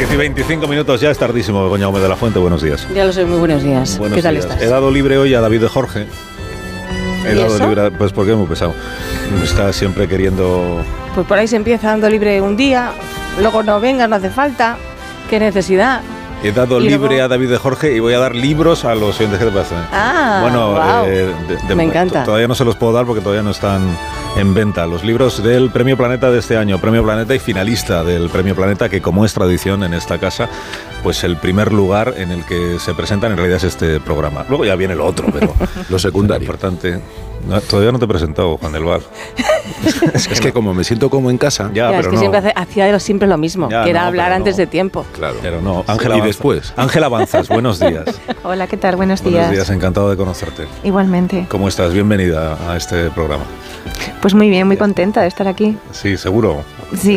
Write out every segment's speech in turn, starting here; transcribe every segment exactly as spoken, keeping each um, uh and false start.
diez y veinticinco minutos, ya es tardísimo. Begoña Gómez de la Fuente, buenos días. Ya lo sé, muy buenos días. Buenos ¿Qué tal días. estás? He dado libre hoy a David de Jorge. He ¿Y dado eso? libre, pues porque es muy pesado. Está siempre queriendo... Pues por ahí se empieza dando libre un día, luego no venga, no hace falta. ¿Qué necesidad? He dado Y libre luego... a David de Jorge y voy a dar libros a los oyentes. ¿Qué te parece? Ah, bueno, wow. eh, de, de, Me encanta. Todavía no se los puedo dar porque todavía no están en venta. Los libros del Premio Planeta de este año, Premio Planeta y finalista del Premio Planeta, que como es tradición en esta casa, pues el primer lugar en el que se presentan en realidad es este programa. Luego ya viene lo otro, pero lo secundario. Lo importante... No, todavía no te he presentado, Juan del Val. Es que, es que como me siento como en casa... Ya, ya, pero es que no. siempre hace, hacía siempre lo mismo, ya, que era no, hablar antes no. de tiempo. Claro. Pero no, Ángela sí, Avanza. Y después. Ángela Avanzas, buenos días. Hola, ¿qué tal? Buenos días. Buenos días, encantado de conocerte. Igualmente. ¿Cómo estás? Bienvenida a este programa. Pues muy bien, muy contenta de estar aquí. Sí, seguro. Sí.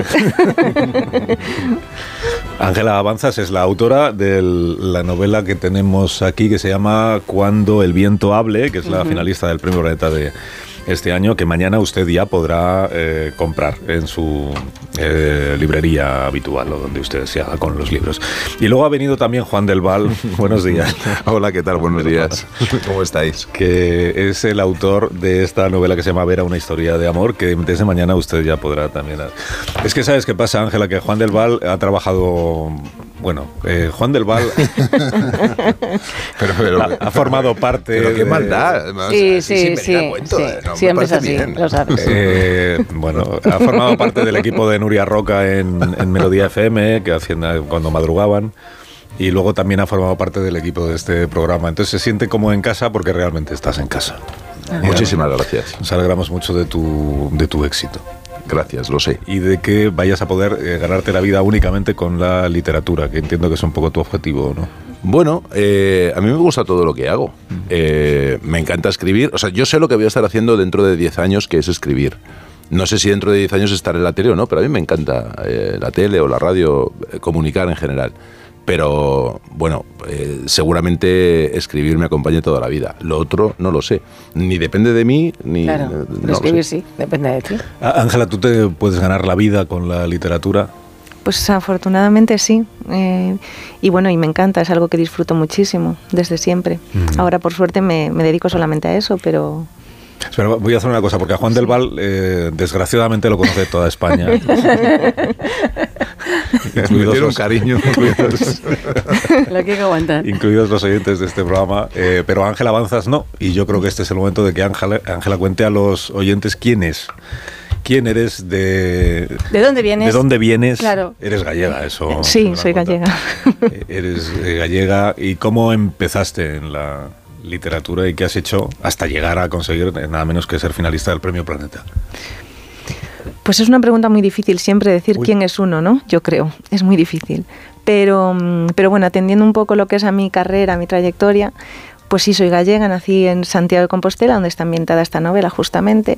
Ángela Avanzas es la autora de la novela que tenemos aquí, que se llama Cuando el viento hable, que es la uh-huh. finalista del Premio Planeta de este año, que mañana usted ya podrá eh, comprar en su eh, librería habitual o donde usted se haga con los libros. Y luego ha venido también Juan del Val. Buenos días. Hola, ¿qué tal? Buenos días. ¿Cómo estáis? Que es el autor de esta novela que se llama Vera, una historia de amor, que desde mañana usted ya podrá también... Es que ¿sabes qué pasa, Ángela? Que Juan del Val ha trabajado... Bueno, eh, Juan del Val pero, pero, ha, ha formado parte... Pero qué maldad. Sí, sí, sí. sí, cuento, sí. No, siempre es así, bien. Lo sabes. Eh, bueno, ha formado parte del equipo de Nuria Roca en, en Melodía F M, que hacían cuando madrugaban. Y luego también ha formado parte del equipo de este programa. Entonces se siente como en casa porque realmente estás en casa. Ah. Muchísimas gracias. Nos alegramos mucho de tu, de tu éxito. Gracias, lo sé. Y de que vayas a poder eh, ganarte la vida únicamente con la literatura, que entiendo que es un poco tu objetivo, ¿no? Bueno, eh, a mí me gusta todo lo que hago. Eh, me encanta escribir. O sea, yo sé lo que voy a estar haciendo dentro de diez años, que es escribir. No sé si dentro de diez años estaré en la tele o no, pero a mí me encanta eh, la tele o la radio, eh, comunicar en general. Pero, bueno, eh, seguramente escribir me acompañe toda la vida. Lo otro no lo sé. Ni depende de mí, ni... Claro, eh, no no escribir sí, depende de ti. Ángela, ¿tú te puedes ganar la vida con la literatura? Pues afortunadamente sí. Eh, y bueno, y me encanta, es algo que disfruto muchísimo, desde siempre. Mm. Ahora, por suerte, me, me dedico solamente a eso, pero... Espera, voy a hacer una cosa, porque a Juan sí. del Val, eh, desgraciadamente, lo conoce toda España. Incluidos los cariños. Incluidos, lo que hay que aguantar. Incluidos los oyentes de este programa. Eh, pero Ángela Avanzas no. Y yo creo que este es el momento de que Ángela, Ángela cuente a los oyentes quién es. ¿Quién eres? De, ¿De dónde vienes? ¿De dónde vienes? Claro. Eres gallega, eso. Sí, soy cuenta. gallega. Eres gallega. ¿Y cómo empezaste en la literatura y qué has hecho hasta llegar a conseguir nada menos que ser finalista del Premio Planeta? Pues es una pregunta muy difícil siempre decir Uy. quién es uno, ¿no? Yo creo, es muy difícil. Pero, pero bueno, atendiendo un poco lo que es a mi carrera, a mi trayectoria, pues sí, soy gallega, nací en Santiago de Compostela, donde está ambientada esta novela justamente.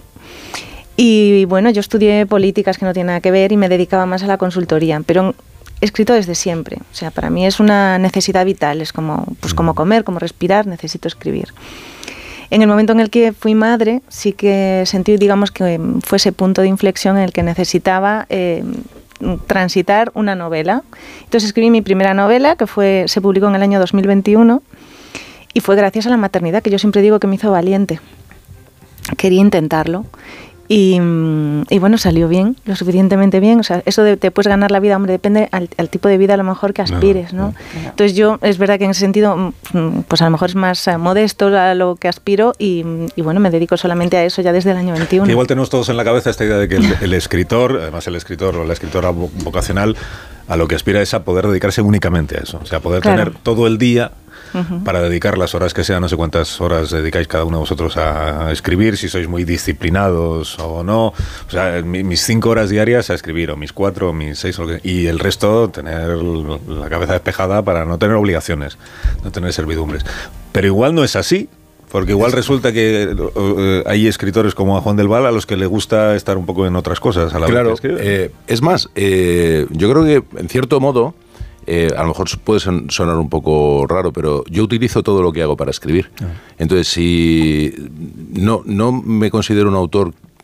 Y bueno, yo estudié políticas que no tienen nada que ver y me dedicaba más a la consultoría, pero he escrito desde siempre. O sea, para mí es una necesidad vital, es como, pues como comer, como respirar, necesito escribir. En el momento en el que fui madre, sí que sentí, digamos, que fue ese punto de inflexión en el que necesitaba eh, transitar una novela. Entonces escribí mi primera novela, que fue se publicó en el año dos mil veintiuno, y fue gracias a la maternidad, que yo siempre digo que me hizo valiente. Quería intentarlo. Y, y bueno, salió bien, lo suficientemente bien. O sea, eso de te puedes ganar la vida, hombre, depende al, al tipo de vida a lo mejor que aspires, ¿no? No, no. Entonces yo, es verdad que en ese sentido, pues a lo mejor es más uh, modesto a lo que aspiro y, y bueno, me dedico solamente a eso ya desde el año veintiuno. Que igual tenemos todos en la cabeza esta idea de que el, el escritor, además el escritor o la escritora vocacional, a lo que aspira es a poder dedicarse únicamente a eso. O sea, poder claro. tener todo el día Uh-huh. para dedicar las horas que sean, no sé cuántas horas dedicáis cada uno de vosotros a escribir, si sois muy disciplinados o no. O sea, mis cinco horas diarias a escribir, o mis cuatro, o mis seis, o lo que, y el resto tener la cabeza despejada para no tener obligaciones, no tener servidumbres. Pero igual no es así, porque igual resulta que uh, hay escritores como a Juan del Val a los que le gusta estar un poco en otras cosas a la claro, vez que escribe. Eh, es más, eh, yo creo que en cierto modo Eh, a lo mejor puede sonar un poco raro, pero yo utilizo todo lo que hago para escribir. Entonces, si no, no me considero un autor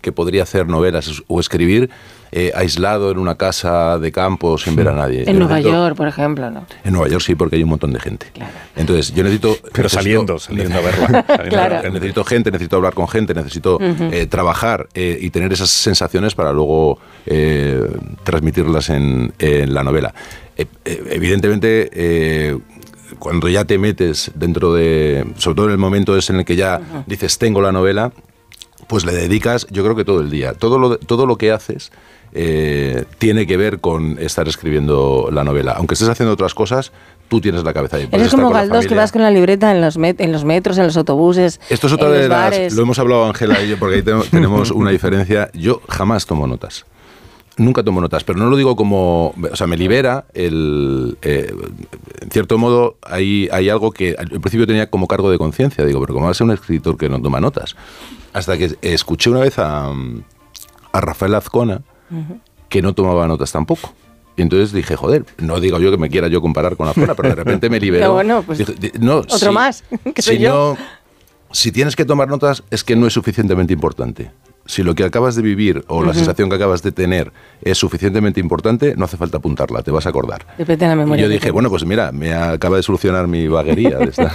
que podría hacer novelas o escribir eh, aislado en una casa de campo sin ver a nadie. En yo Nueva necesito, York, por ejemplo, ¿no? En Nueva York sí, porque hay un montón de gente. Claro. Entonces, yo necesito... Pero necesito, saliendo, saliendo a verla. Claro. Necesito gente, necesito hablar con gente, necesito uh-huh. eh, trabajar eh, y tener esas sensaciones para luego eh, transmitirlas en, en la novela. Eh, eh, evidentemente... Eh, cuando ya te metes dentro de... Sobre todo en el momento ese en el que ya uh-huh. dices, tengo la novela, pues le dedicas, yo creo que todo el día. Todo lo, todo lo que haces eh, tiene que ver con estar escribiendo la novela. Aunque estés haciendo otras cosas, tú tienes la cabeza ahí. Eres como Galdós, que vas con la libreta en los, met- en los metros, en los autobuses. Esto es otra en de los las... bares. Lo hemos hablado Ángela y yo, porque ahí te, tenemos una diferencia. Yo jamás tomo notas. Nunca tomo notas, pero no lo digo como... O sea, me libera el... Eh, en cierto modo, hay, hay algo que al principio tenía como cargo de conciencia. Digo, pero ¿cómo va a ser un escritor que no toma notas? Hasta que escuché una vez a, a Rafael Azcona, uh-huh. que no tomaba notas tampoco. Y entonces dije, joder, no digo yo que me quiera yo comparar con Azcona, pero de repente me liberó. Pero bueno, pues dije, no, otro si, más, que soy si yo. No, si tienes que tomar notas, es que no es suficientemente importante. Si lo que acabas de vivir o uh-huh. la sensación que acabas de tener es suficientemente importante, no hace falta apuntarla, te vas a acordar. Depende de la memoria. Y yo dije, bueno, pues mira, me acaba de solucionar mi vaguería de estar.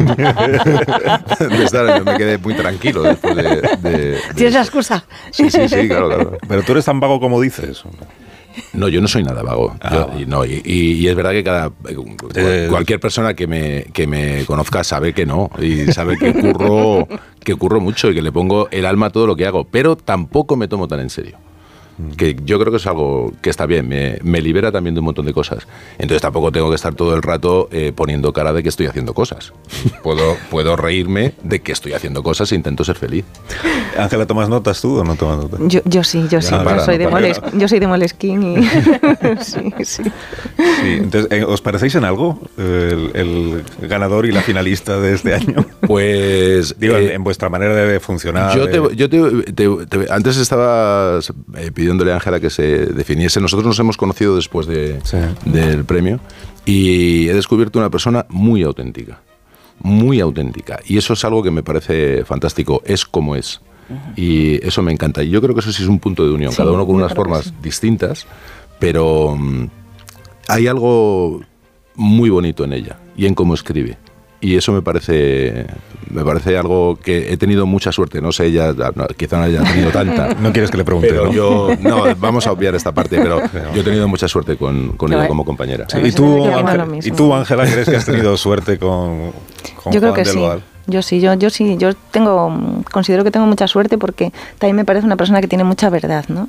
de estar yo me quedé muy tranquilo después de... de, de ¿Tienes la excusa? Sí, sí, sí, claro, claro. Pero tú eres tan vago como dices. No, yo no soy nada vago. Ah, yo, bueno. y, no, y, y es verdad que cada Eh, cualquier persona que me, que me conozca sabe que no. Y sabe que curro, que curro mucho y que le pongo el alma a todo lo que hago. Pero tampoco me tomo tan en serio. Que yo creo que es algo que está bien, me, me libera también de un montón de cosas. Entonces tampoco tengo que estar todo el rato eh, poniendo cara de que estoy haciendo cosas. Puedo, puedo reírme de que estoy haciendo cosas e intento ser feliz. Ángela, ¿tomas notas tú o no tomas notas? Yo, yo sí, yo sí. No para, yo, soy no de para. Moles- yo soy de Moleskine y... sí, sí. Sí, entonces, eh, ¿os parecéis en algo el, el ganador y la finalista de este año? Pues... Digo, eh, en, en vuestra manera de funcionar. Yo, de... te, yo te, te, te, antes estabas eh, pidiéndole a Ángela que se definiese. Nosotros nos hemos conocido después de, Sí. del premio y he descubierto una persona muy auténtica, muy auténtica. Y eso es algo que me parece fantástico. Es como es. Uh-huh. Y eso me encanta. Y yo creo que eso sí es un punto de unión. Sí, cada uno con unas formas sí. distintas, pero um, hay algo muy bonito en ella y en cómo escribe. Y eso me parece me parece algo que he tenido mucha suerte. No sé, ella no, quizá no haya tenido tanta. No quieres que le pregunte, pero ¿no? yo no, vamos a obviar esta parte, pero yo he tenido mucha suerte con, con ella como compañera. Sí, ¿Y, tú, Ángel, ¿Y tú, Ángela, crees que has tenido suerte con, con yo creo Juan que del sí. Boal? Yo sí, yo, yo sí, yo tengo, considero que tengo mucha suerte porque también me parece una persona que tiene mucha verdad, ¿no?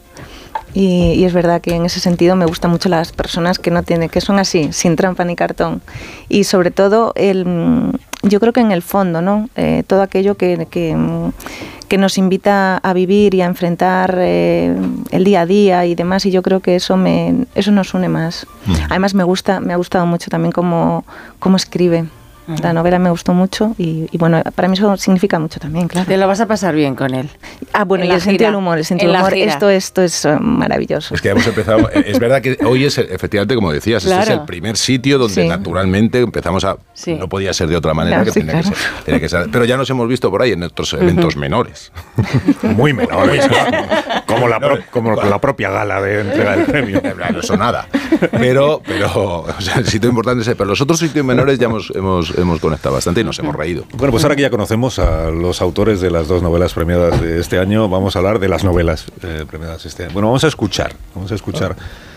Y, y es verdad que en ese sentido me gustan mucho las personas que no tienen, que son así, sin trampa ni cartón. Y sobre todo, el, yo creo que en el fondo, ¿no? Eh, todo aquello que, que, que nos invita a vivir y a enfrentar eh, el día a día y demás, y yo creo que eso me, eso nos une más. Mm. Además me gusta, me ha gustado mucho también cómo, cómo escribe. La novela me gustó mucho y, y bueno, para mí eso significa mucho también, claro. Te lo vas a pasar bien con él. Ah, bueno, en y el sentido del humor, el sentido del humor, esto, esto es uh, maravilloso. Es que hemos empezado, es verdad que hoy es, efectivamente, como decías, claro. Este es el primer sitio donde sí. naturalmente empezamos a, sí. no podía ser de otra manera, no, que, sí, tenía claro. que ser, tenía que ser, pero ya nos hemos visto por ahí en otros eventos uh-huh. menores. Muy menores, como, la pro, como la propia gala de entrega del premio. No eso nada, pero, pero o sea, el sitio importante es ese, pero los otros sitios menores ya hemos, hemos, hemos conectado bastante y nos hemos reído. Bueno, pues ahora que ya conocemos a los autores de las dos novelas premiadas de este año, vamos a hablar de las novelas eh, premiadas este año. Bueno, vamos a escuchar, vamos a escuchar.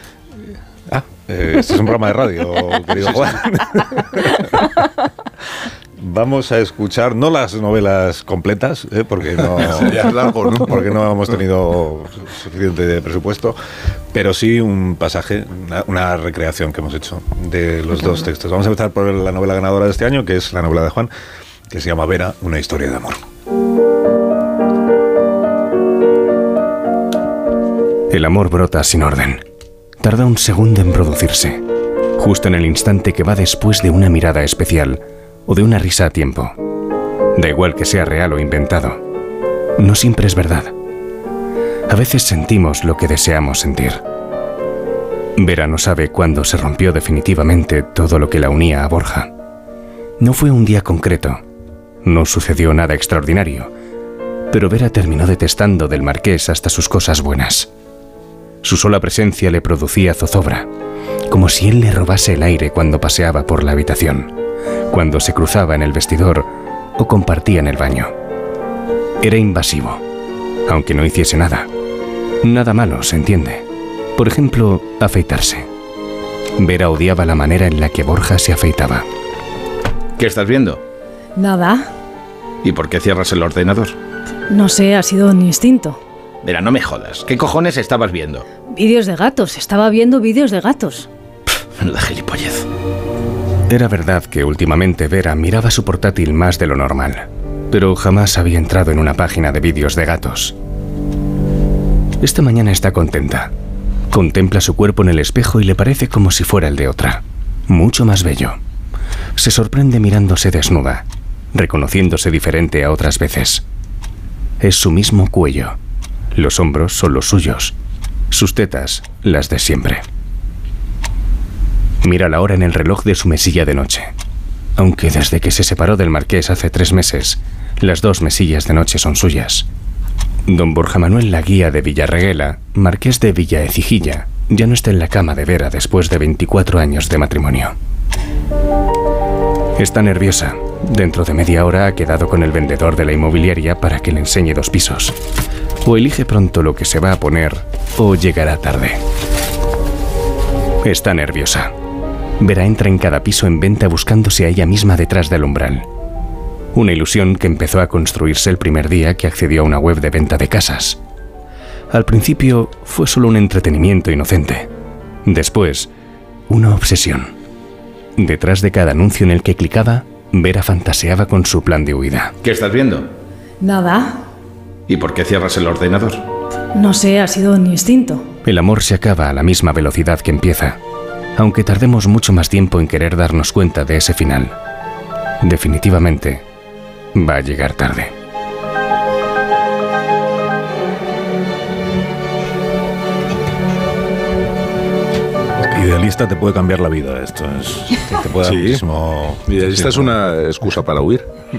Ah, eh, este es un programa de radio, querido Juan. Vamos a escuchar, no las novelas completas, ¿eh? porque, no, largo, ¿no? porque no hemos tenido suficiente presupuesto, pero sí un pasaje, una, una recreación que hemos hecho de los dos textos. Vamos a empezar por la novela ganadora de este año, que es la novela de Juan, que se llama Vera, una historia de amor. El amor brota sin orden. Tarda un segundo en producirse, justo en el instante que va después de una mirada especial o de una risa a tiempo. Da igual que sea real o inventado. No siempre es verdad. A veces sentimos lo que deseamos sentir. Vera no sabe cuándo se rompió definitivamente todo lo que la unía a Borja. No fue un día concreto. No sucedió nada extraordinario. pero Vera terminó detestando del marqués hasta sus cosas buenas. Su sola presencia le producía zozobra, como si él le robase el aire cuando paseaba por la habitación, cuando se cruzaba en el vestidor o compartía en el baño. Era invasivo, aunque no hiciese nada. Nada malo, se entiende. Por ejemplo, afeitarse. Vera odiaba la manera en la que Borja se afeitaba. ¿Qué estás viendo? Nada. ¿Y por qué cierras el ordenador? No sé, ha sido un instinto. Vera, no me jodas. ¿Qué cojones estabas viendo? Vídeos de gatos. Estaba viendo vídeos de gatos. Pff, menuda gilipollez. Era verdad que últimamente Vera miraba su portátil más de lo normal, pero jamás había entrado en una página de vídeos de gatos. Esta mañana está contenta. Contempla su cuerpo en el espejo y le parece como si fuera el de otra, mucho más bello. Se sorprende mirándose desnuda, reconociéndose diferente a otras veces. Es su mismo cuello. Los hombros son los suyos. Sus tetas, las de siempre. Mira la hora en el reloj de su mesilla de noche. Aunque desde que se separó del marqués hace tres meses, las dos mesillas de noche son suyas. Don Borja Manuel Laguía de Villarreguela, marqués de Villaecijilla, ya no está en la cama de Vera después de veinticuatro años de matrimonio. Está nerviosa. Dentro de media hora ha quedado con el vendedor de la inmobiliaria para que le enseñe dos pisos. O elige pronto lo que se va a poner, o llegará tarde. Está nerviosa. Vera entra en cada piso en venta buscándose a ella misma detrás del umbral. Una ilusión que empezó a construirse el primer día que accedió a una web de venta de casas. Al principio fue solo un entretenimiento inocente. Después, una obsesión. Detrás de cada anuncio en el que clicaba, Vera fantaseaba con su plan de huida. ¿Qué estás viendo? Nada. ¿Y por qué cierras el ordenador? No sé, ha sido un instinto. El amor se acaba a la misma velocidad que empieza, aunque tardemos mucho más tiempo en querer darnos cuenta de ese final. Definitivamente, va a llegar tarde. Idealista te puede cambiar la vida, esto es... Te puede dar Sí, mismo, idealista es una excusa para huir.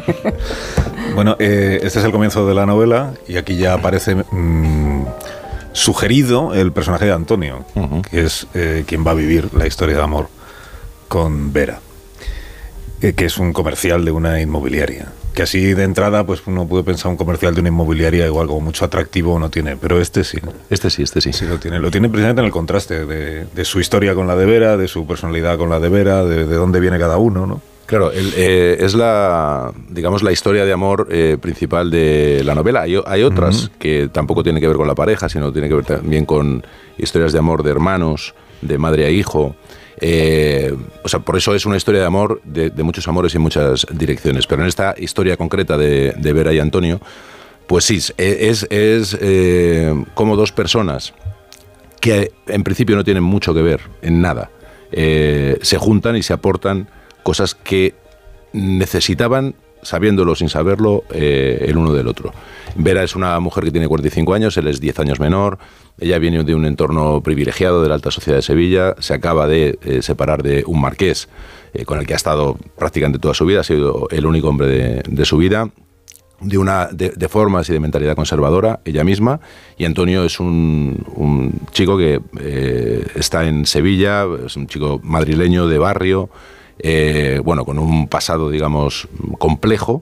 Bueno, eh, este es el comienzo de la novela y aquí ya aparece mmm, sugerido el personaje de Antonio, uh-huh. que es eh, quien va a vivir la historia de amor con Vera, eh, que es un comercial de una inmobiliaria. Que así de entrada, pues uno puede pensar un comercial de una inmobiliaria igual como mucho atractivo no tiene, pero este sí. Este sí, este sí. Sí lo tiene. Lo tiene precisamente en el contraste de, de su historia con la de Vera, de su personalidad con la de Vera, de, de dónde viene cada uno, ¿no? Claro, el, eh, es la, digamos, la historia de amor eh, principal de la novela. Hay, hay otras uh-huh. que tampoco tienen que ver con la pareja, sino tienen que ver también con historias de amor de hermanos, de madre a hijo. Eh, o sea, por eso es una historia de amor, de, de muchos amores y muchas direcciones. Pero en esta historia concreta de, de Vera y Antonio, pues sí, es, es eh, como dos personas que en principio no tienen mucho que ver en nada. Eh, se juntan y se aportan cosas que necesitaban, sabiéndolo sin saberlo, eh, el uno del otro. Vera es una mujer que tiene cuarenta y cinco años, él es diez años menor, ella viene de un entorno privilegiado de la alta sociedad de Sevilla, se acaba de eh, separar de un marqués eh, con el que ha estado prácticamente toda su vida, ha sido el único hombre de, de su vida, de, una, de, de formas y de mentalidad conservadora, ella misma, y Antonio es un, un chico que eh, está en Sevilla, es un chico madrileño de barrio, eh, bueno, con un pasado, digamos, complejo,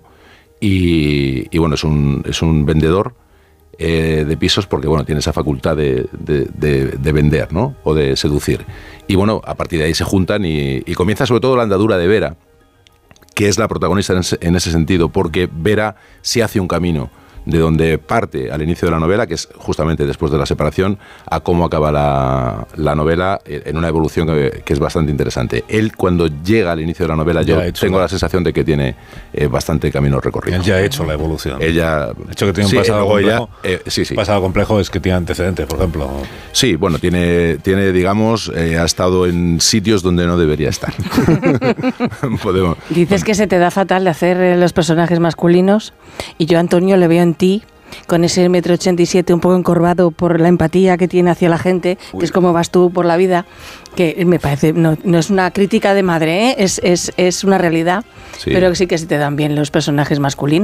y, y bueno, es un, es un vendedor eh, de pisos porque, bueno, tiene esa facultad de, de, de, de vender, ¿no? O de seducir. Y bueno, a partir de ahí se juntan y, y comienza sobre todo la andadura de Vera, que es la protagonista en ese, en ese sentido, porque Vera sí hace un camino de donde parte al inicio de la novela, que es justamente después de la separación, a cómo acaba la, la novela en una evolución que, que es bastante interesante. Él, cuando llega al inicio de la novela, ya yo tengo la... la sensación de que tiene eh, bastante camino recorrido. Él ya ha hecho la evolución. Ella... El hecho que tiene un sí, pasado complejo, ella, eh, sí, sí. pasado complejo es que tiene antecedentes, por ejemplo. Sí, bueno, tiene, tiene digamos, eh, ha estado en sitios donde no debería estar. Podemos... Dices que se te da fatal de hacer los personajes masculinos, y yo, Antonio, le veo en ti con ese metro ochenta y siete un poco encorvado por la empatía que tiene hacia la gente, Uy. que es como vas tú por la vida, que me parece, no, no es una crítica de madre, ¿eh? es, es, es una realidad, sí. pero sí que se te dan bien los personajes masculinos.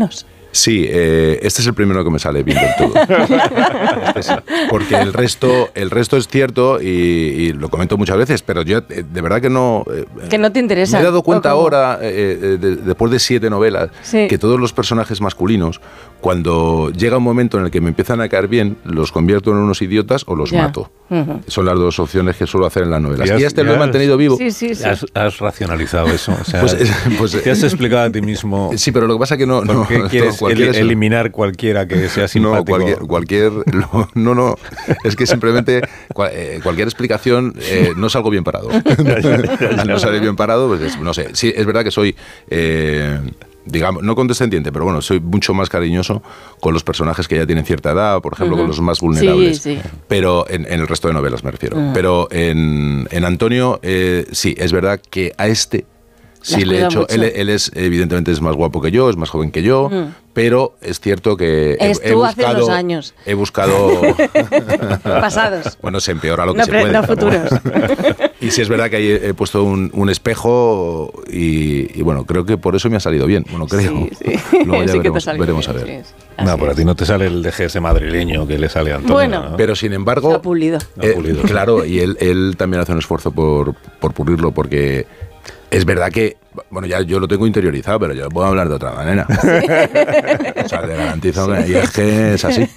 Sí, eh, este es el primero que me sale bien del todo. Este sí, porque el resto, el resto es cierto y, y lo comento muchas veces, pero yo eh, de verdad que no... Eh, que no te interesa. Me he dado cuenta ahora, eh, de, después de siete novelas, sí. que todos los personajes masculinos, cuando llega un momento en el que me empiezan a caer bien, los convierto en unos idiotas o los ya. mato. Uh-huh. Son las dos opciones que suelo hacer en las novelas. Y, has, y este lo he mantenido vivo. Sí, sí, sí. Has, has racionalizado eso. O sea, pues, pues, te has explicado a ti mismo. Sí, pero lo que pasa es que no... no quieres el, eliminar cualquiera que sea simpático. No, cualquier... cualquier no, no, no, es que simplemente cual, eh, cualquier explicación eh, no salgo bien parado. No salgo bien parado, pues es, no sé. Sí, es verdad que soy... Eh, digamos, no condescendiente, pero bueno, soy mucho más cariñoso con los personajes que ya tienen cierta edad, por ejemplo, uh-huh. con los más vulnerables. Sí, sí. Pero en, en el resto de novelas me refiero. Uh-huh. Pero en, en Antonio, eh, sí, es verdad que a este sí le he hecho. Él, él es, evidentemente, es más guapo que yo, es más joven que yo, uh-huh. pero es cierto que he, es he tú buscado. Hace unos años. He buscado. Pasados. Bueno, se empeora lo que no, se pre, puede. No futuros. Y sí es verdad que ahí he puesto un, un espejo y, y bueno, creo que por eso me ha salido bien. Bueno, creo. Sí, sí. Luego ya sí veremos, que te veremos bien, a ver. Sí, no, por a ti no te sale el D G S madrileño que le sale a Antonio. Bueno, ¿no? Pero sin embargo. Está pulido. Eh, pulido. Claro, y él, él también hace un esfuerzo por, por pulirlo porque es verdad que, bueno, ya yo lo tengo interiorizado, pero yo puedo hablar de otra manera. Sí. O sea, te garantizo sí. que y es que es así.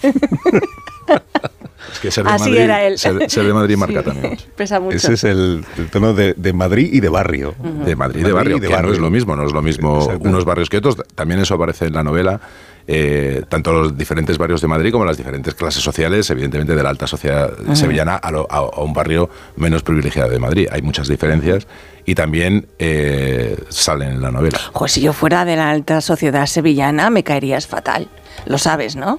Es que ser de así Madrid, era él. Ser, ser de Madrid marca sí. también. Pesa mucho. Ese es el, el tono de, de Madrid y de barrio. Uh-huh. De Madrid y de barrio, de que barrio. No es lo mismo, no es lo mismo unos barrios que otros. También eso aparece en la novela. Eh, tanto los diferentes barrios de Madrid como las diferentes clases sociales, evidentemente de la alta sociedad uh-huh. sevillana a, lo, a, a un barrio menos privilegiado de Madrid. Hay muchas diferencias y también eh, salen en la novela. Pues si yo fuera de la alta sociedad sevillana me caerías fatal. Lo sabes, ¿no?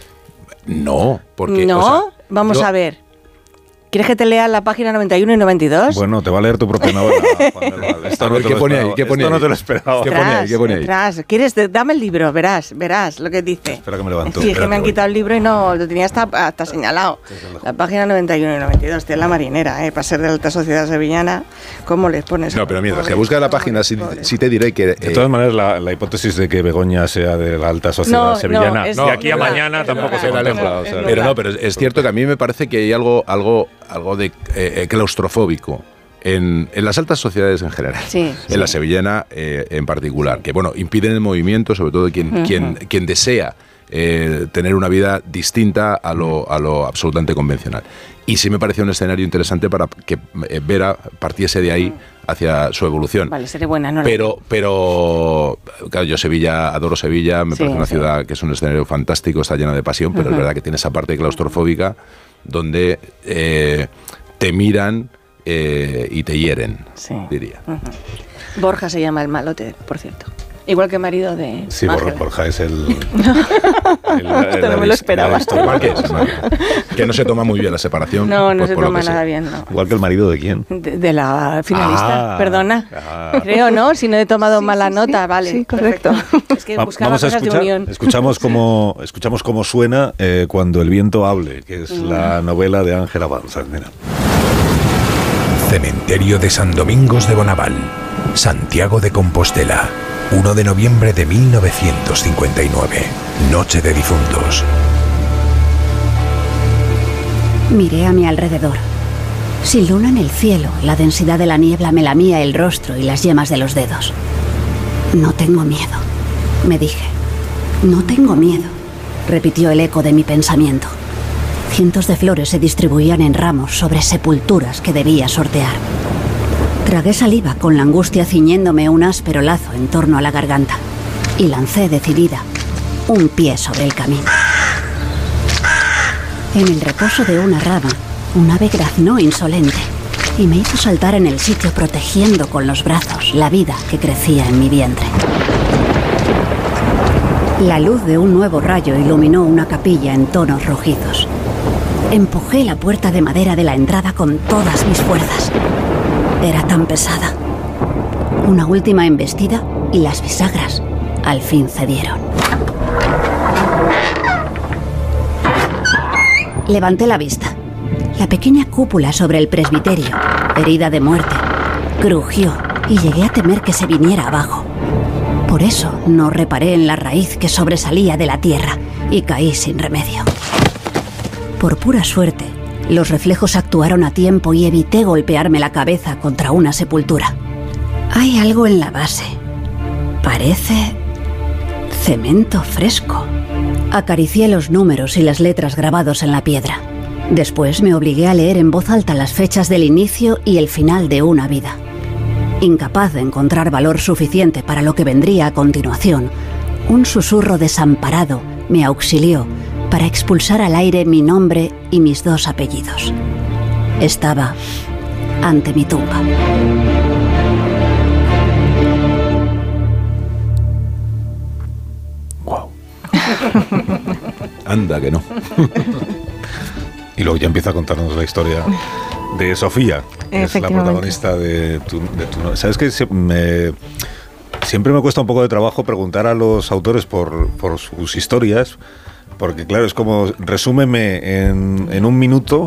No, porque... ¿No? O sea, vamos yo, a ver. ¿Quieres que te lea la página noventa y uno y noventa y dos? Bueno, te va a leer tu propia novela, Juan del Val. Esto no te ¿Qué lo pone ahí? ¿Qué pone Esto ahí? no te lo esperaba. ¿Qué pone ahí? ¿Qué pone ahí? Tras, ¿quieres? Dame el libro, verás, verás lo que dice. Espera que me levanto. Sí, es que me han quitado el libro y no, lo tenía hasta, hasta señalado. La página noventa y uno y noventa y dos, tiene la marinera, ¿eh? Para ser de la alta sociedad sevillana, ¿cómo les pones? No, pero mientras que buscas la página, sí, sí te diré que... Eh, de todas maneras, la, la hipótesis de que Begoña sea de la alta sociedad no, sevillana, no, es, de aquí no, a no, mañana no, tampoco no, se no, contempla. no, O sea, pero no, pero es cierto que a mí me parece que hay algo, algo, algo de eh, claustrofóbico En, en las altas sociedades en general, sí, en sí. la sevillana eh, en particular, que bueno, impiden el movimiento, sobre todo quien, uh-huh. quien, quien desea eh, tener una vida distinta a lo, a lo absolutamente convencional. Y sí me pareció un escenario interesante para que eh, Vera partiese de ahí hacia su evolución. Vale, seré buena, no Pero, pero claro, yo Sevilla, adoro Sevilla, me sí, parece una sí. ciudad que es un escenario fantástico, está llena de pasión, pero uh-huh. es verdad que tiene esa parte claustrofóbica donde eh, te miran Eh, y te hieren, sí. diría. Uh-huh. Borja se llama el malote, por cierto. Igual que marido de... Sí, Borja, Borja es el... el, el Esto no me lo esperaba. Igual que, que no se toma muy bien la separación. No, no pues, se toma nada sea. bien, no. Igual que el marido de quién. De, de la finalista, ah, perdona. Ah. Creo, ¿no? Si no he tomado sí, mala sí, nota, sí, vale. Sí, correcto. Perfecto. Es que buscaba Vamos a cosas escuchar, de unión. Escuchamos cómo, escuchamos cómo suena eh, Cuando el viento hable, que es mm. la novela de Ángela Banzas. Mira. Cementerio de San Domingos de Bonaval, Santiago de Compostela, uno de noviembre de mil novecientos cincuenta y nueve, Noche de Difuntos. Miré a mi alrededor. Sin luna en el cielo, la densidad de la niebla me lamía el rostro y las yemas de los dedos. No tengo miedo, me dije. No tengo miedo, repitió el eco de mi pensamiento. Cientos de flores se distribuían en ramos sobre sepulturas que debía sortear. Tragué saliva con la angustia ciñéndome un áspero lazo en torno a la garganta y lancé decidida un pie sobre el camino. En el reposo de una rama, un ave graznó insolente y me hizo saltar en el sitio protegiendo con los brazos la vida que crecía en mi vientre. La luz de un nuevo rayo iluminó una capilla en tonos rojizos. Empujé la puerta de madera de la entrada con todas mis fuerzas. Era tan pesada. Una última embestida y las bisagras al fin cedieron. Levanté la vista. La pequeña cúpula sobre el presbiterio, herida de muerte, crujió y llegué a temer que se viniera abajo. Por eso no reparé en la raíz que sobresalía de la tierra y caí sin remedio. Por pura suerte, los reflejos actuaron a tiempo y evité golpearme la cabeza contra una sepultura. Hay algo en la base. Parece cemento fresco. Acaricié los números y las letras grabados en la piedra. Después me obligué a leer en voz alta las fechas del inicio y el final de una vida. Incapaz de encontrar valor suficiente para lo que vendría a continuación, un susurro desamparado me auxilió para expulsar al aire mi nombre y mis dos apellidos. Estaba ante mi tumba. Wow. Anda que no. Y luego ya empieza a contarnos la historia de Sofía, que es la protagonista de tu, de tu... ¿Sabes qué? Me, siempre me cuesta un poco de trabajo preguntar a los autores por, por sus historias, porque claro, es como, resúmeme en, en un minuto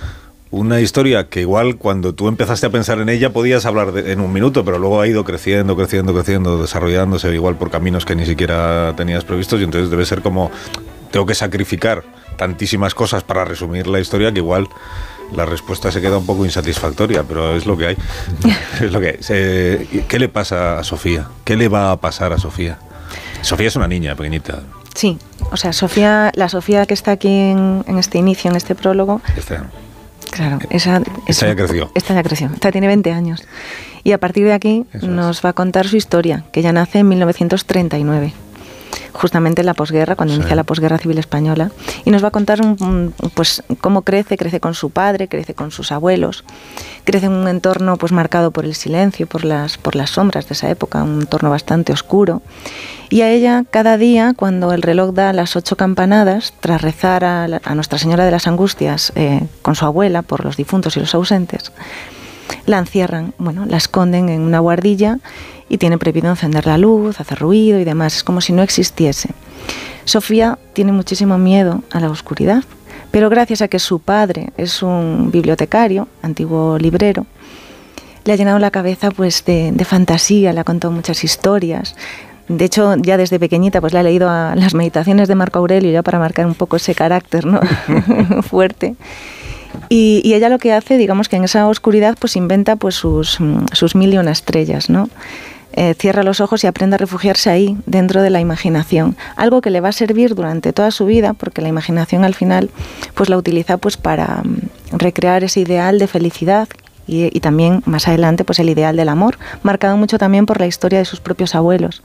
una historia que igual cuando tú empezaste a pensar en ella podías hablar de, en un minuto, pero luego ha ido creciendo, creciendo, creciendo, desarrollándose igual por caminos que ni siquiera tenías previstos, y entonces debe ser como, tengo que sacrificar tantísimas cosas para resumir la historia que igual la respuesta se queda un poco insatisfactoria, pero es lo que hay. Es lo que hay. Eh, ¿Qué le pasa a Sofía? ¿Qué le va a pasar a Sofía? Sofía es una niña pequeñita. Sí, o sea, Sofía, la Sofía que está aquí en, en este inicio, en este prólogo. Esta, claro, esa, esta esa, ya creció. Esta ya creció. Esta tiene veinte años. Y a partir de aquí Eso nos es. va a contar su historia, que ya nace en mil novecientos treinta y nueve. Justamente en la posguerra, cuando sí. inicia la posguerra civil española, y nos va a contar un, un, pues cómo crece, crece con su padre, crece con sus abuelos, crece en un entorno pues marcado por el silencio, por las, por las sombras de esa época, un entorno bastante oscuro, y a ella cada día, cuando el reloj da las ocho campanadas, tras rezar a, la, a Nuestra Señora de las Angustias eh, con su abuela por los difuntos y los ausentes, la encierran, bueno, la esconden en una guardilla y tiene prohibido encender la luz, hacer ruido y demás. Es como si no existiese. Sofía tiene muchísimo miedo a la oscuridad, pero gracias a que su padre es un bibliotecario, antiguo librero, le ha llenado la cabeza pues de, de fantasía, le ha contado muchas historias. De hecho, ya desde pequeñita pues le ha leído a las meditaciones de Marco Aurelio, ya para marcar un poco ese carácter, ¿no? fuerte. Y, y ella lo que hace, digamos que en esa oscuridad pues inventa pues sus, sus mil y una estrellas, ¿no? Eh, cierra los ojos y aprende a refugiarse ahí, dentro de la imaginación. Algo que le va a servir durante toda su vida, porque la imaginación al final pues la utiliza pues para um, recrear ese ideal de felicidad y, y también más adelante pues el ideal del amor, marcado mucho también por la historia de sus propios abuelos.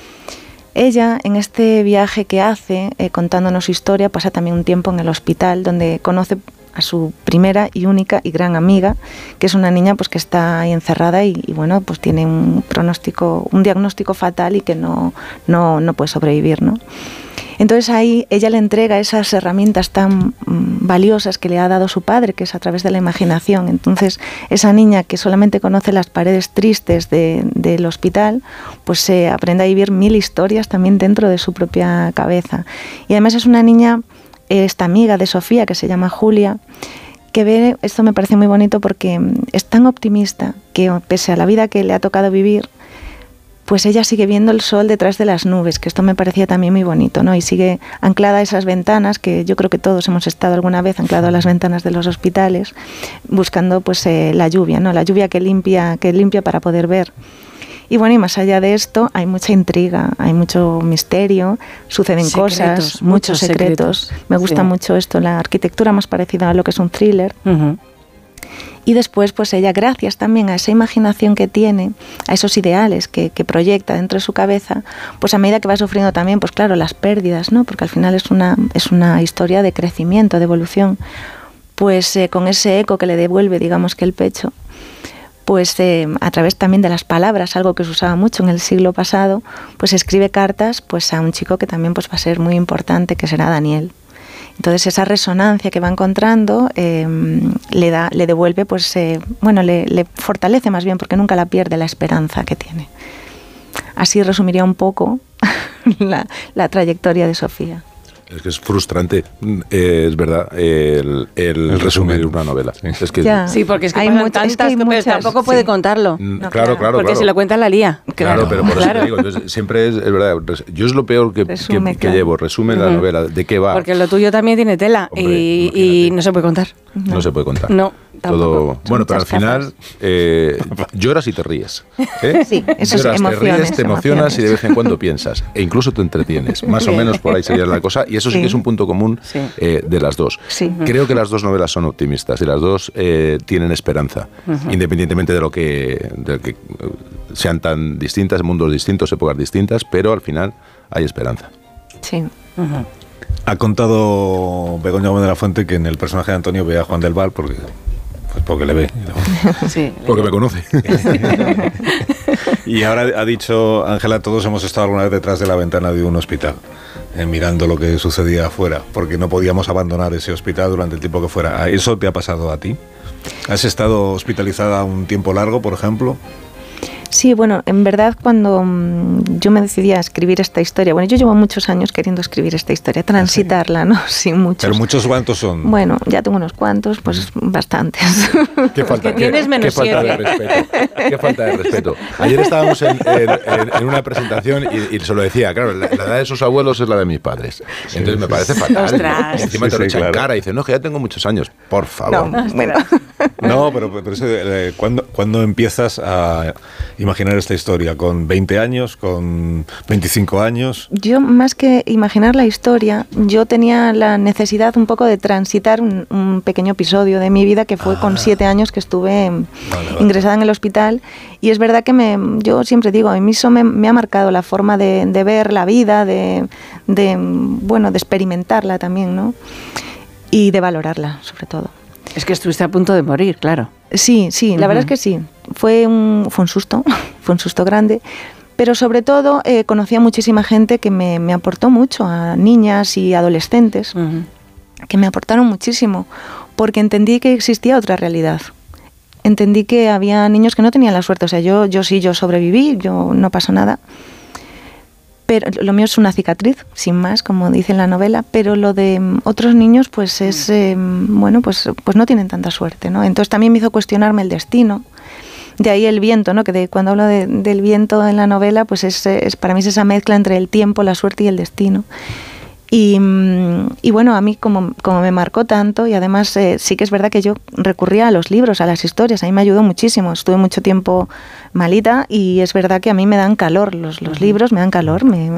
Ella, en este viaje que hace, eh, contándonos su historia, pasa también un tiempo en el hospital, donde conoce a su primera y única y gran amiga, que es una niña pues que está ahí encerrada y, y bueno, pues tiene un pronóstico, un diagnóstico fatal y que no, no, no puede sobrevivir, ¿no? Entonces ahí ella le entrega esas herramientas tan mm, valiosas que le ha dado su padre, que es a través de la imaginación. Entonces esa niña que solamente conoce las paredes tristes de, del hospital, pues se eh, aprende a vivir mil historias también dentro de su propia cabeza. Y además es una niña, esta amiga de Sofía, que se llama Julia, que ve, esto me parece muy bonito porque es tan optimista que pese a la vida que le ha tocado vivir, pues ella sigue viendo el sol detrás de las nubes, que esto me parecía también muy bonito, ¿no? Y sigue anclada a esas ventanas, que yo creo que todos hemos estado alguna vez anclado a las ventanas de los hospitales, buscando pues eh, la lluvia, ¿no? La lluvia que limpia, que limpia para poder ver. Y bueno, y más allá de esto, hay mucha intriga, hay mucho misterio, suceden secretos, cosas, muchos, muchos secretos. secretos. Me gusta sí. mucho esto, la arquitectura más parecida a lo que es un thriller. Uh-huh. Y después, pues ella, gracias también a esa imaginación que tiene, a esos ideales que, que proyecta dentro de su cabeza, pues a medida que va sufriendo también, pues claro, las pérdidas, ¿no? Porque al final es una, es una historia de crecimiento, de evolución, pues eh, con ese eco que le devuelve, digamos que el pecho, pues eh, a través también de las palabras, algo que se usaba mucho en el siglo pasado, pues escribe cartas pues a un chico que también pues va a ser muy importante, que será Daniel. Entonces esa resonancia que va encontrando eh, le da, le devuelve, pues eh, bueno, le, le fortalece más bien, porque nunca la pierde la esperanza que tiene. Así resumiría un poco la, la trayectoria de Sofía. Es que es frustrante, eh, es verdad, el, el, el resumir una novela. Sí, es que, sí porque es que hay muchas, tantas, es que hay muchas, tampoco puede sí. contarlo. No, claro, claro. Porque claro. si lo cuenta la lía. Claro, Claro, pero por claro. eso te digo, entonces, siempre es, es verdad, yo es lo peor que, Resume, que, que claro. llevo, resumen uh-huh. la novela, de qué va. Porque lo tuyo también tiene tela. Hombre, y, y no se puede contar. No, no se puede contar. No. Todo, bueno, pero al final eh, lloras y te ríes. ¿eh? Sí, eso lloras, es emociones, te ríes, te emocionas emociones. y de vez en cuando piensas. E incluso te entretienes. Más o menos por ahí sería la cosa. Y eso sí, sí que es un punto común sí. eh, de las dos. Sí. Creo que las dos novelas son optimistas y las dos eh, tienen esperanza. Uh-huh. Independientemente de lo que, de que sean tan distintas, mundos distintos, épocas distintas, pero al final hay esperanza. Sí. Uh-huh. Ha contado Begoña Gómez de la Fuente que en el personaje de Antonio ve a Juan del Val porque... Pues porque le ve. Sí, porque me conoce. Y ahora ha dicho, Ángela, todos hemos estado alguna vez detrás de la ventana de un hospital, eh, mirando lo que sucedía afuera, porque no podíamos abandonar ese hospital durante el tiempo que fuera. ¿Eso te ha pasado a ti? ¿Has estado hospitalizada un tiempo largo, por ejemplo? Sí, bueno, en verdad cuando um, yo me decidí a escribir esta historia, bueno, yo llevo muchos años queriendo escribir esta historia, transitarla, ¿no? Sí, muchos. ¿Pero muchos cuántos son? Bueno, ya tengo unos cuantos, pues bastantes. ¿Qué falta, que tienes qué, menos qué falta de respeto? ¿Qué falta de respeto? Ayer estábamos en, en, en, en una presentación y, y se lo decía, claro, la, la edad de sus abuelos es la de mis padres. Entonces sí, me parece sí, fatal. Ostras. Y encima sí, te lo echan en claro. cara y dicen, no, que ya tengo muchos años. Por favor. No, bueno. No, pero, pero eso, eh, ¿cuándo, ¿cuándo empiezas a imaginar esta historia? ¿Con veinte años? ¿Con veinticinco años? Yo, más que imaginar la historia, yo tenía la necesidad un poco de transitar un, un pequeño episodio de mi vida que fue ah. con siete años que estuve vale, vale. ingresada en el hospital. Y es verdad que me, yo siempre digo, a mí eso me, me ha marcado la forma de, de ver la vida, de, de, bueno, de experimentarla también, ¿no? Y de valorarla, sobre todo. Es que estuviste a punto de morir, claro. Sí, sí, la uh-huh. verdad es que sí. Fue un, fue un susto, fue un susto grande, pero sobre todo eh, conocí a muchísima gente que me, me aportó mucho, a niñas y adolescentes, uh-huh. que me aportaron muchísimo, porque entendí que existía otra realidad. Entendí que había niños que no tenían la suerte, o sea, yo, yo sí, yo sobreviví, yo no pasó nada. Pero lo mío es una cicatriz, sin más, como dice en la novela, pero lo de otros niños, pues es, eh, bueno, pues, pues no tienen tanta suerte, ¿no? Entonces también me hizo cuestionarme el destino. De ahí el viento, ¿no? Que de, cuando hablo de, del viento en la novela, pues es, es para mí es esa mezcla entre el tiempo, la suerte y el destino. Y, y bueno, a mí como, como me marcó tanto, y además eh, sí que es verdad que yo recurría a los libros, a las historias, a mí me ayudó muchísimo. Estuve mucho tiempo malita y es verdad que a mí me dan calor, los, los uh-huh. libros me dan calor. Me,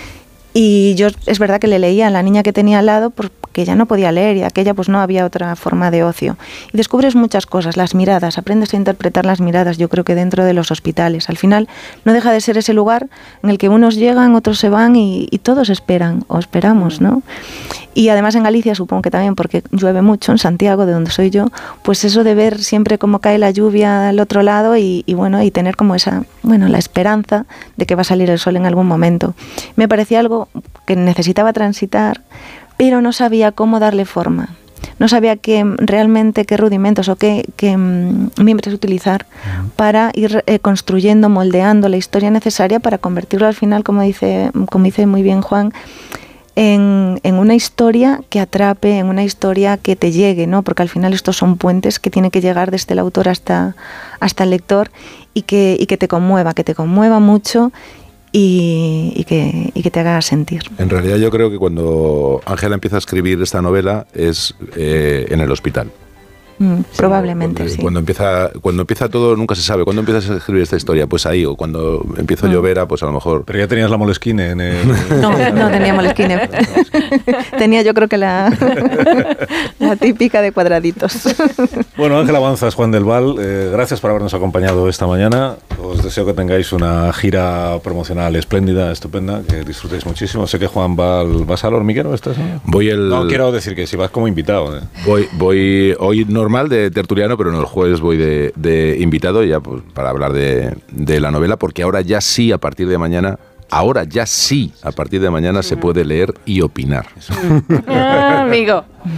y yo es verdad que le leía a la niña que tenía al lado porque ya no podía leer y aquella pues no había otra forma de ocio. Y descubres muchas cosas, las miradas, aprendes a interpretar las miradas, yo creo que dentro de los hospitales. Al final no deja de ser ese lugar en el que unos llegan, otros se van y, y todos esperan o esperamos, ¿no? Y además en Galicia supongo que también porque llueve mucho, en Santiago, de donde soy yo, pues eso de ver siempre cómo cae la lluvia al otro lado y, y bueno, y tener como esa, bueno, la esperanza de que va a salir el sol en algún momento. Me parecía algo que necesitaba transitar, pero no sabía cómo darle forma. No sabía qué, realmente qué rudimentos o qué, qué um, miembros utilizar para ir eh, construyendo, moldeando la historia necesaria para convertirlo al final, como dice, como dice muy bien Juan, en, en una historia que atrape, en una historia que te llegue, ¿no? Porque al final estos son puentes que tienen que llegar desde el autor hasta, hasta el lector y que, y que te conmueva, que te conmueva mucho. Y, y, que, y que te haga sentir. En realidad yo creo que cuando Ángela empieza a escribir esta novela es eh, en el hospital. Mm, probablemente, cuando, sí. Cuando empieza, cuando empieza todo, nunca se sabe. ¿Cuándo empiezas a escribir esta historia? Pues ahí, o cuando empieza a llover, pues a lo mejor... Pero ya tenías la Moleskine en el... No, no tenía Moleskine. Tenía yo creo que la, la típica de cuadraditos. Bueno, Ángela Banzas, Juan del Val, eh, gracias por habernos acompañado esta mañana. Os deseo que tengáis una gira promocional espléndida, estupenda, que disfrutéis muchísimo. Sé que Juan va al, ¿vas al Hormiguero? ¿Estás, no? Voy el... No, quiero decir que si vas como invitado. ¿eh? Voy, voy hoy no normal de tertuliano, pero no, el jueves voy de, de invitado ya pues, para hablar de, de la novela, porque ahora ya sí, a partir de mañana, ahora ya sí, a partir de mañana se puede leer y opinar. Ah, amigo.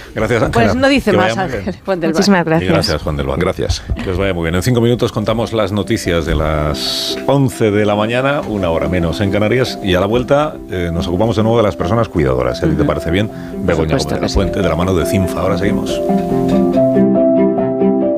Gracias, Ángela. Pues no dice que más, Ángel Juan del Val. Muchísimas gracias. Y gracias, Juan del Val. Gracias. Que os vaya muy bien. En cinco minutos contamos las noticias de las once de la mañana, una hora menos en Canarias, y a la vuelta eh, nos ocupamos de nuevo de las personas cuidadoras. Si a ti te parece bien, Begoña Gómez de la Puente, de la mano de Cinfa. Ahora seguimos.